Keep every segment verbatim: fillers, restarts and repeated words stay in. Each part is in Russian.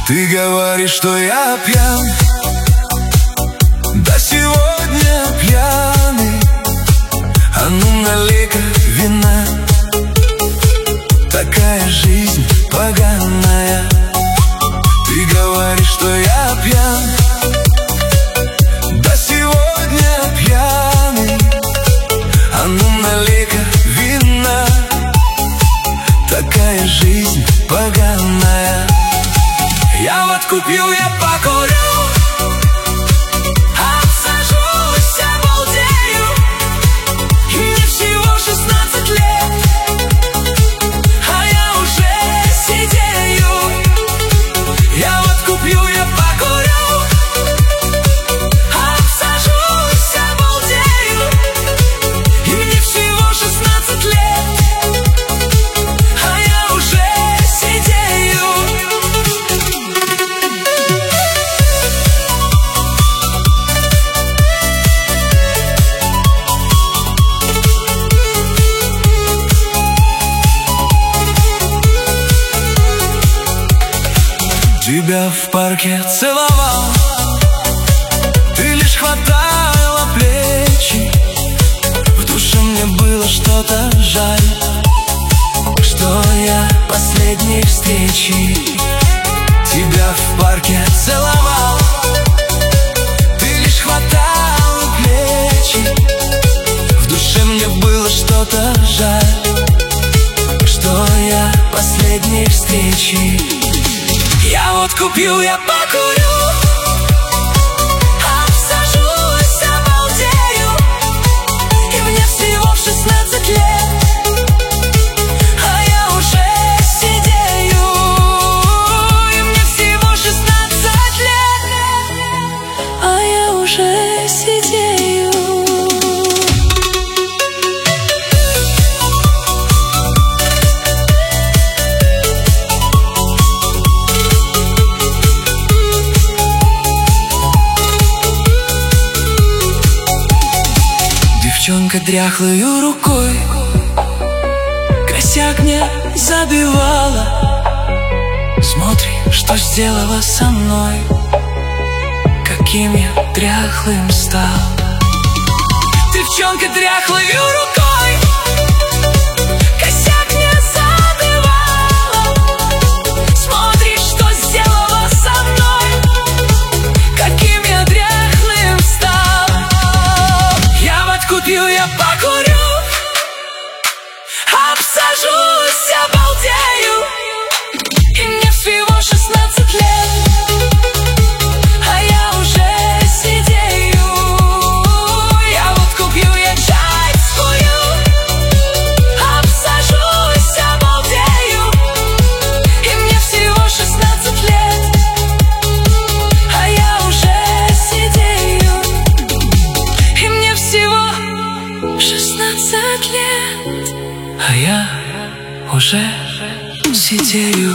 Ты говоришь, что я пьян, да сегодня пьяный. А ну налей-ка вина, такая жизнь поганая. Ты говоришь, что я пьян, да сегодня пьяный. А ну налей-ка вина, такая жизнь поганая. Я вот купил, я покурю, обсажусь, обалдею. И мне всего шестнадцать лет, а я уже сидею. Я вот купил, я покурю, обсажусь, обалдею. И мне всего шестнадцать лет, а я уже сидею. Тебя в парке целовал, ты лишь хватала плечи. В душе мне было что-то жаль, что я последней встречи. Тебя в парке целовал, ты лишь хватала плечи. В душе мне было что-то жаль, что я последней встречи. Я вот купил, я покурю, обсажусь, обалдею. И мне всего шестнадцать лет, а я уже сидею. И мне всего шестнадцать лет, а я уже сидею. Девчонка дряхлою рукой косяк мне забивала. Смотри, что сделала со мной, каким я дряхлым стал. Девчонка дряхлою рукой косяк мне забивала. Смотри, что сделала со мной, каким я дряхлым стал. Я вот купил, я покурю, обсажусь, обалдею. И мне всего шестнадцать лет, а я уже сидею. Я вот купил, я чай скурю, обсажусь, обалдею. И мне всего шестнадцать лет, а я уже сидею. И мне всего шестнадцать лет, а я уже сидею.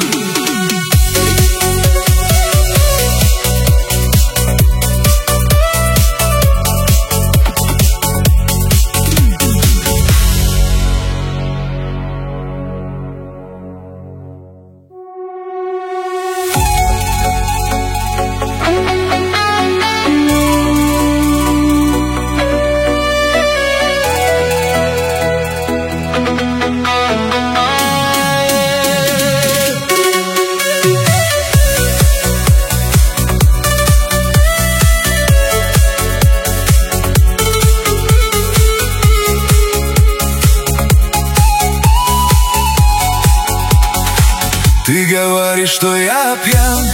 Ты говоришь, что я пьян,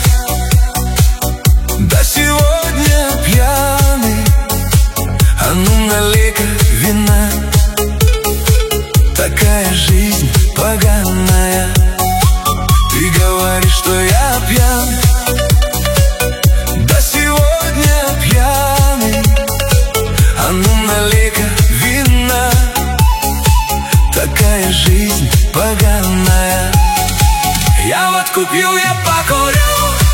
да сегодня пьяный. А ну налей-ка вина, такая жизнь поганая. Ты говоришь, что я пьян, да сегодня пьяный. А ну налей-ка вина, такая жизнь поганая. Я вот купил, я покурю,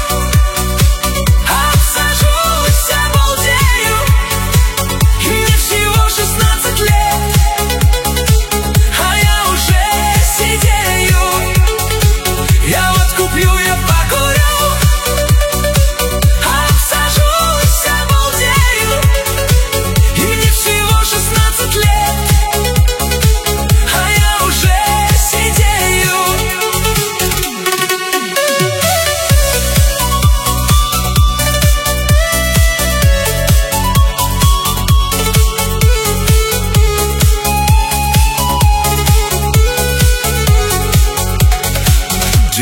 обсажусь, обалдею. И мне всего шестнадцать лет, а я уже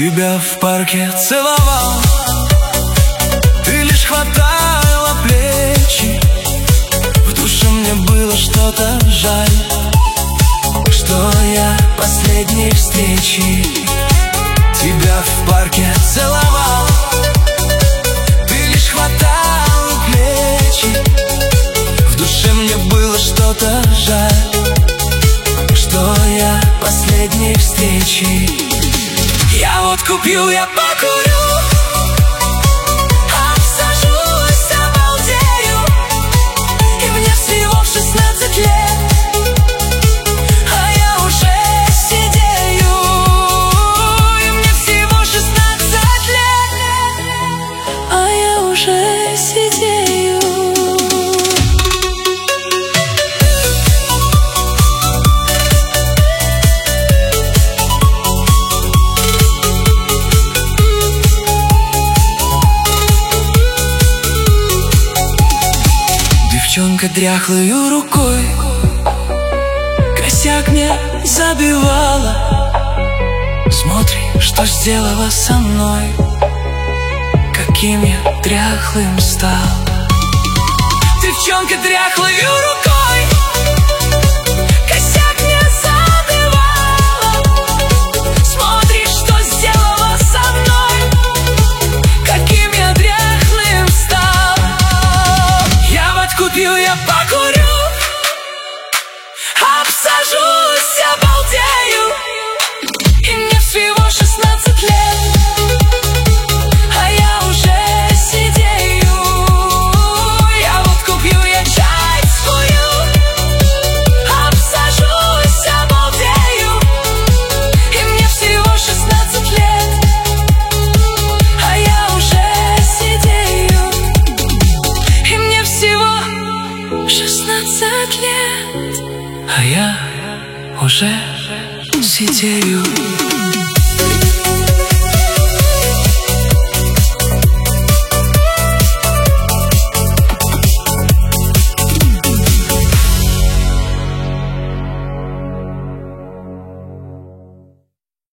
тебя в парке целовал. Ты лишь хватала плечи. В душе мне было что-то жаль, что я последней встречи тебя в парке целовал. Ты лишь хватала плечи. В душе мне было что-то жаль, что я последней встречи. Я водку пью, я покурю, обсажусь, обалдею. И мне всего шестнадцать лет, а я уже сидею. И мне всего шестнадцать лет, а я уже сидею. Девчонка дряхлою рукой косяк мне забивала. Смотри, что сделала со мной, каким я дряхлым стал. Девчонка дряхлою рукой косяк мне забивала. Смотри, что сделала со мной, каким я дряхлым стал. Я водку пью, я покурю, обсажусь, обалдею. И мне всего шестнадцать лет, а я уже сидею. Я водку пью, я чай скурю, обсажусь, обалдею. И мне всего шестнадцать лет, а я уже сидею. И мне всего шестнадцать лет, а я уже сидею.